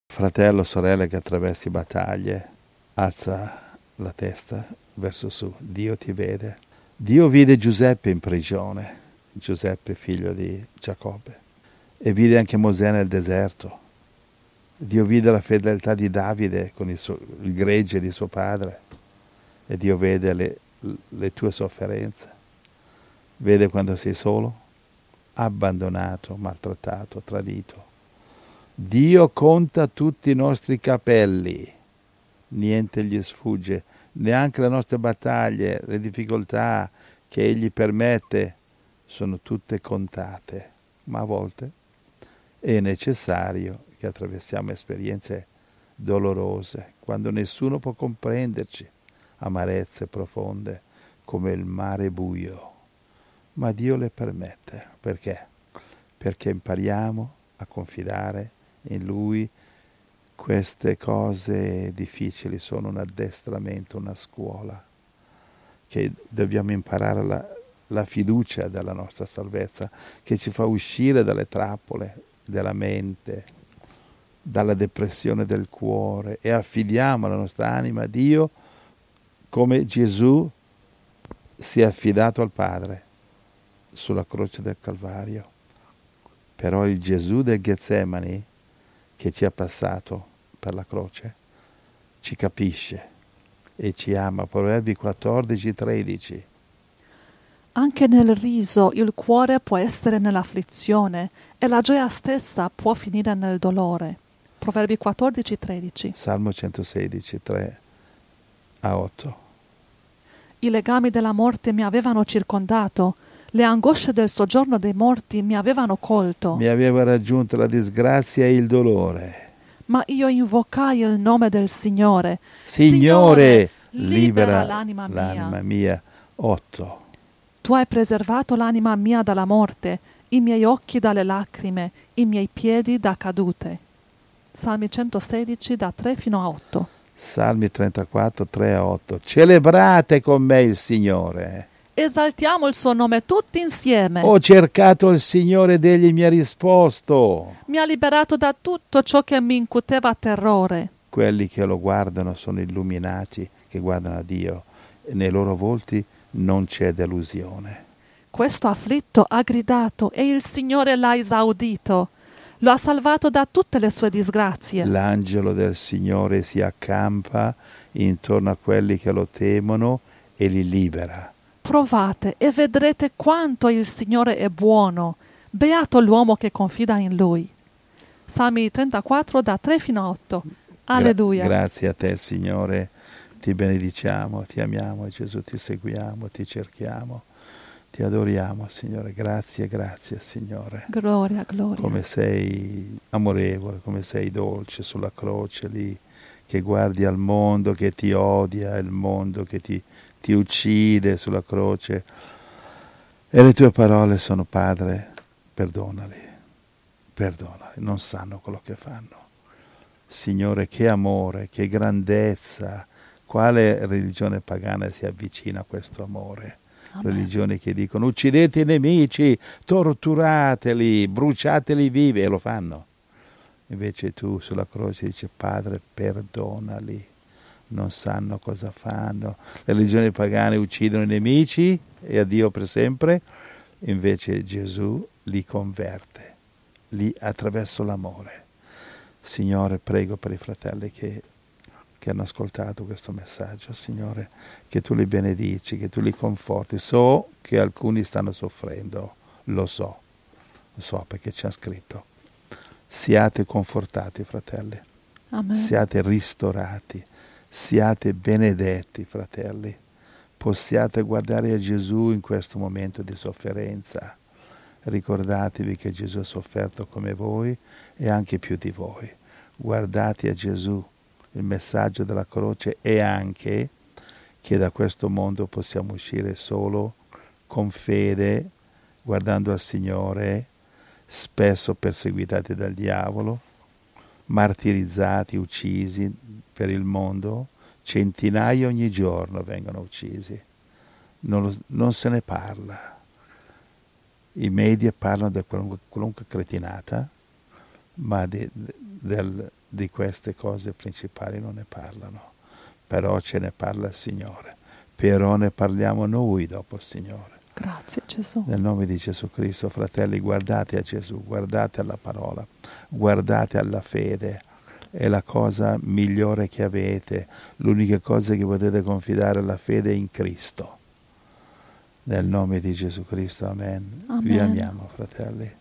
Fratello, sorella che attraversi battaglie, alza la testa verso su. Dio ti vede. Dio vide Giuseppe in prigione, Giuseppe figlio di Giacobbe, e vide anche Mosè nel deserto. Dio vide la fedeltà di Davide con il gregge di suo padre, e Dio vede le tue sofferenze. Vede quando sei solo, abbandonato, maltrattato, tradito. Dio conta tutti i nostri capelli, niente gli sfugge, neanche le nostre battaglie, le difficoltà che Egli permette sono tutte contate, ma a volte è necessario che attraversiamo esperienze dolorose, quando nessuno può comprenderci, amarezze profonde come il mare buio, ma Dio le permette. Perché? Perché impariamo a confidare in Lui. Queste cose difficili sono un addestramento, una scuola, che dobbiamo imparare la fiducia della nostra salvezza, che ci fa uscire dalle trappole della mente, dalla depressione del cuore, e affidiamo la nostra anima a Dio come Gesù si è affidato al Padre sulla croce del Calvario. Però il Gesù del Getsemani, che ci ha passato per la croce, ci capisce e ci ama. Proverbi 14:13. Anche nel riso il cuore può essere nell'afflizione e la gioia stessa può finire nel dolore. Proverbi 14:13. Salmo 116, 3-8. I legami della morte mi avevano circondato, le angosce del soggiorno dei morti mi avevano colto. Mi aveva raggiunto la disgrazia e il dolore. Ma io invocai il nome del Signore. Signore, libera l'anima mia. mia. 8. Tu hai preservato l'anima mia dalla morte, i miei occhi dalle lacrime, i miei piedi da cadute. Salmi 116 da 3 fino a 8. Salmi 34, 3-8. Celebrate con me il Signore. Esaltiamo il suo nome tutti insieme. Ho cercato il Signore ed Egli mi ha risposto. Mi ha liberato da tutto ciò che mi incuteva terrore. Quelli che lo guardano sono illuminati, che guardano a Dio, e nei loro volti non c'è delusione. Questo afflitto ha gridato e il Signore l'ha esaudito. Lo ha salvato da tutte le sue disgrazie. L'angelo del Signore si accampa intorno a quelli che lo temono e li libera. Provate e vedrete quanto il Signore è buono. Beato l'uomo che confida in Lui. Salmi 34 da 3 fino a 8. Alleluia. Grazie a te, Signore. Ti benediciamo, ti amiamo, Gesù, ti seguiamo, ti cerchiamo, ti adoriamo, Signore. Grazie, Signore. Gloria, gloria. Come sei amorevole, come sei dolce sulla croce lì, che guardi al mondo che ti odia, il mondo che ti uccide sulla croce. E le tue parole sono: Padre, perdonali, non sanno quello che fanno. Signore, che amore, che grandezza. Quale religione pagana si avvicina a questo amore? Amen. Religioni che dicono: uccidete i nemici, torturateli, bruciateli vivi, e lo fanno. Invece tu sulla croce dici: Padre, perdonali, non sanno cosa fanno. Le religioni pagane uccidono i nemici e a Dio per sempre, invece Gesù li converte, li attraverso l'amore. Signore, prego per i fratelli che hanno ascoltato questo messaggio, Signore, che tu li benedici, che tu li conforti. So che alcuni stanno soffrendo, lo so perché c'è scritto. Siate confortati, fratelli. Amen. Siate ristorati, siate benedetti, fratelli. Possiate guardare a Gesù in questo momento di sofferenza. Ricordatevi che Gesù ha sofferto come voi e anche più di voi. Guardate a Gesù. Il messaggio della croce è anche che da questo mondo possiamo uscire solo con fede, guardando al Signore, spesso perseguitati dal diavolo, martirizzati, uccisi per il mondo. Centinaia ogni giorno vengono uccisi. Non se ne parla. I media parlano di qualunque cretinata, ma di queste cose principali non ne parlano, però ce ne parla il Signore, però ne parliamo noi dopo il Signore. Grazie Gesù. Nel nome di Gesù Cristo, fratelli, guardate a Gesù, guardate alla parola, guardate alla fede. È la cosa migliore che avete, l'unica cosa che potete confidare è la fede in Cristo. Nel nome di Gesù Cristo, amen. Amen. Vi amiamo, fratelli.